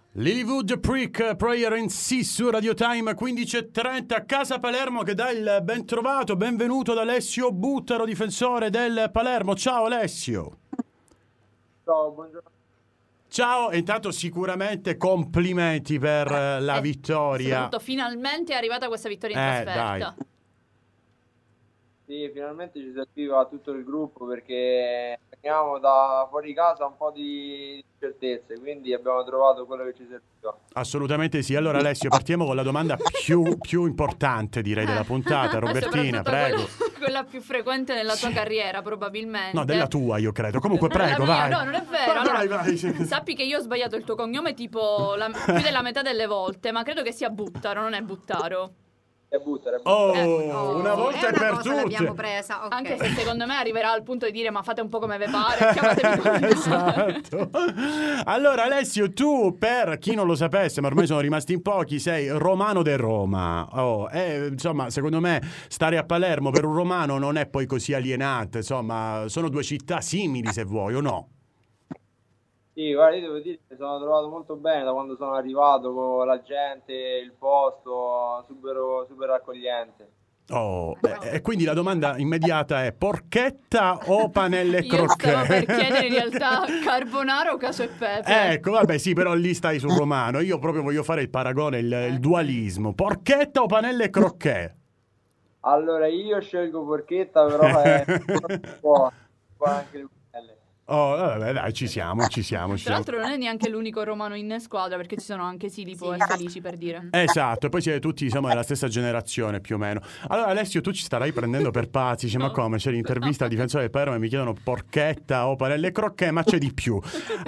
Lilywood Prick, Prayer in C su Radio Time 15:30, Casa Palermo che dà il ben trovato, benvenuto ad Alessio Buttaro, difensore del Palermo. Ciao Alessio. Ciao, buongiorno. Ciao, e intanto sicuramente complimenti per la vittoria. Soprattutto finalmente è arrivata questa vittoria in trasferta. Dai. Sì, finalmente ci serviva tutto il gruppo perché veniamo da fuori casa un po' di incertezze, quindi abbiamo trovato quello che ci serviva. Assolutamente sì. Allora Alessio, partiamo con la domanda più importante, direi, della puntata. Robertina, prego. Quella più frequente nella tua carriera, probabilmente. No, della tua, io credo. Comunque, prego, vai. No, non è vero. Allora, vai. Sappi che io ho sbagliato il tuo cognome tipo più della metà delle volte, ma credo che sia Buttaro, non è Buttaro. È Buttaro. Una volta è e per cosa tutte. l'abbiamo presa, okay. Anche se secondo me arriverà al punto di dire ma fate un po' come vi pare, chiamatemi come Esatto. Allora Alessio, tu, per chi non lo sapesse, ma ormai sono rimasti in pochi, sei romano de Roma. Insomma, secondo me stare a Palermo per un romano non è poi così alienante. Insomma, sono due città simili, se vuoi, o no? Sì, guarda, io devo dire che mi sono trovato molto bene da quando sono arrivato, con la gente, il posto, super accogliente. E quindi la domanda immediata è: porchetta o panelle Io crocchè? stavo per chiedere in realtà carbonara o cacio e pepe. Ecco, vabbè, sì, però lì stai sul romano. Io proprio voglio fare il paragone, il dualismo. Porchetta o panelle crocchè? Allora, io scelgo porchetta, però è buona anche le panelle. Vabbè, dai, ci siamo. Tra l'altro non è neanche l'unico romano in squadra, perché ci sono anche Silipo e Felici, per dire. Esatto, e poi siete tutti, insomma, della stessa generazione più o meno. Allora Alessio, tu ci starai prendendo per pazzi. Dice, ma come? C'è l'intervista al difensore del Palermo e mi chiedono porchetta o panelle crocchè, ma c'è di più.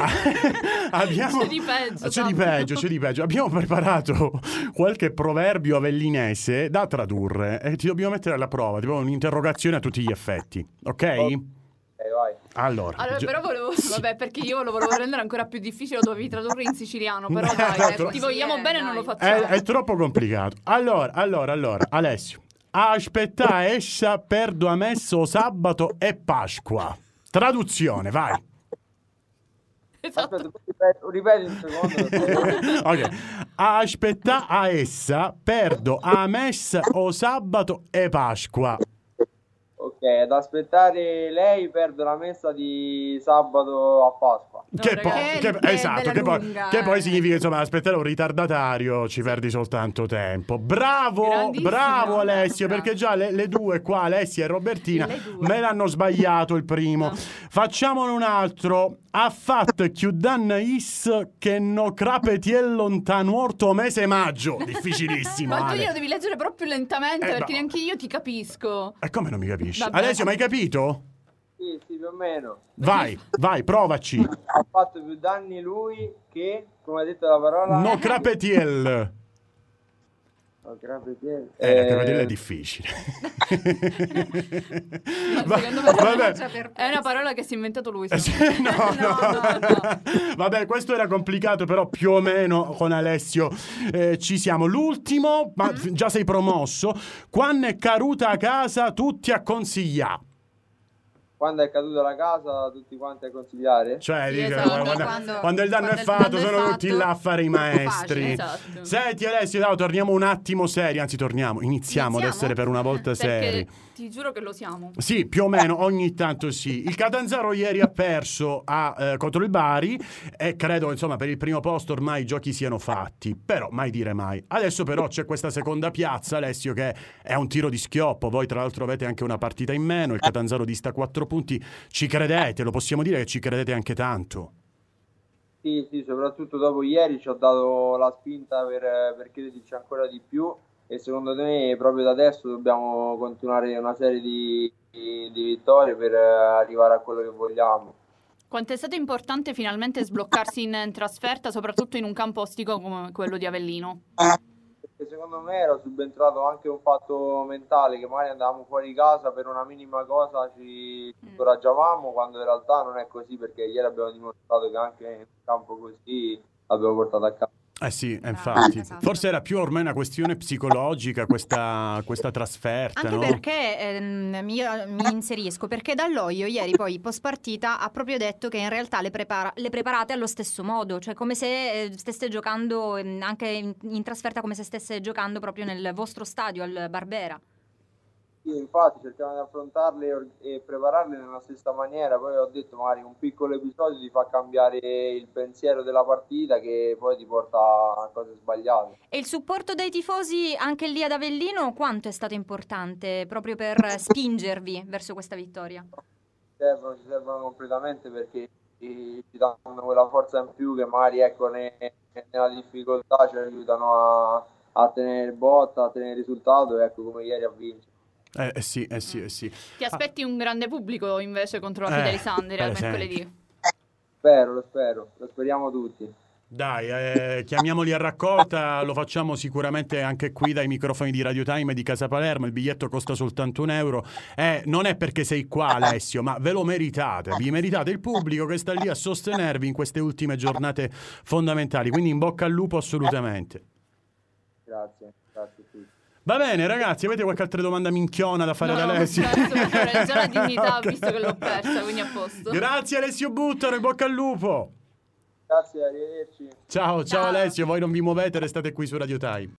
C'è di peggio. Abbiamo preparato qualche proverbio avellinese da tradurre e ti dobbiamo mettere alla prova, tipo un'interrogazione a tutti gli effetti, ok? Vai. Allora, però volevo, vabbè, perché io lo volevo rendere ancora più difficile, lo dovevi tradurre in siciliano, però dai, ti vogliamo bene e non lo facciamo. È troppo complicato. Allora, Alessio, aspetta essa perdo a messo sabato e Pasqua. Traduzione, vai. Esatto. Aspetta, ripeti un secondo. Ok. Aspetta a essa perdo a messa o sabato e Pasqua. Ok, ad aspettare lei perdo la messa di sabato a Pasqua. Che poi significa, insomma, aspettare un ritardatario, ci perdi soltanto tempo. Bravo Alessio, perché già le due qua, Alessia e Robertina, me l'hanno sbagliato il primo. Facciamone un altro. Ha fatto chiudan is che no crapetiel lontano orto mese maggio. Difficilissimo. Ma tu glielo devi leggere però più lentamente, perché neanche io ti capisco. E come non mi capisci? Vabbè. Alessio, ma hai capito? Sì, più o meno. Vai, provaci. Ha fatto più danni lui che, come ha detto la parola? No crapetiel. Crapetiel. Crapetiel è difficile. Secondo me è una parola che si è inventato lui. No. Vabbè, questo era complicato, però più o meno con Alessio ci siamo. L'ultimo, ma già sei promosso. Quando è caduta a casa, tutti a consigliare. Quando è caduta la casa, tutti quanti a consigliare? Cioè, Sì, dice, esatto. quando il danno è fatto, sono tutti là a fare i maestri. Esatto. Senti Alessio, torniamo un attimo seri, anzi iniziamo ad essere per una volta seri. Ti giuro che lo siamo. Sì, più o meno, ogni tanto sì. Il Catanzaro ieri ha perso contro il Bari e credo, insomma, per il primo posto ormai i giochi siano fatti, però mai dire mai. Adesso però c'è questa seconda piazza, Alessio, che è un tiro di schioppo. Voi tra l'altro avete anche una partita in meno, il Catanzaro dista 4 punti. Ci credete? Lo possiamo dire che ci credete anche tanto? Sì, soprattutto dopo ieri ci ho dato la spinta per crederci ancora di più. E secondo me proprio da adesso dobbiamo continuare una serie di vittorie per arrivare a quello che vogliamo. Quanto è stato importante finalmente sbloccarsi in trasferta, soprattutto in un campo ostico come quello di Avellino? Perché secondo me era subentrato anche un fatto mentale, che magari andavamo fuori casa per una minima cosa ci incoraggiavamo, quando in realtà non è così, perché ieri abbiamo dimostrato che anche in un campo così l'abbiamo portato a casa. Eh sì, infatti. Esatto. Forse era più ormai una questione psicologica questa trasferta, Anche no? perché mi inserisco, perché Dall'Oglio ieri poi post partita ha proprio detto che in realtà le preparate allo stesso modo, cioè come se stesse giocando anche in trasferta, come se stesse giocando proprio nel vostro stadio al Barbera. Sì, infatti cerchiamo di affrontarle e prepararle nella stessa maniera. Poi ho detto magari un piccolo episodio ti fa cambiare il pensiero della partita che poi ti porta a cose sbagliate. E il supporto dei tifosi anche lì ad Avellino quanto è stato importante proprio per spingervi verso questa vittoria? Ci servono completamente perché ci danno quella forza in più che magari ecco, nella difficoltà ci aiutano a tenere botta, a tenere il risultato e ecco come ieri a vincere. Sì. Ti aspetti un grande pubblico invece contro la Fide Alessandria per al mercoledì? Lo speriamo tutti. Dai, chiamiamoli a raccolta, lo facciamo sicuramente anche qui dai microfoni di Radio Time e di Casa Palermo, il biglietto costa soltanto €1. Non è perché sei qua, Alessio, ma ve lo meritate, vi meritate il pubblico che sta lì a sostenervi in queste ultime giornate fondamentali, quindi in bocca al lupo assolutamente. Grazie a tutti. Va bene ragazzi, avete qualche altra domanda minchiona da fare ad Alessio? Per già la dignità, Ok. visto che l'ho persa, quindi a posto. Grazie Alessio Buttaro, in bocca al lupo. Grazie, arrivederci. Ciao Ciao. Alessio, voi non vi muovete, restate qui su Radio Time.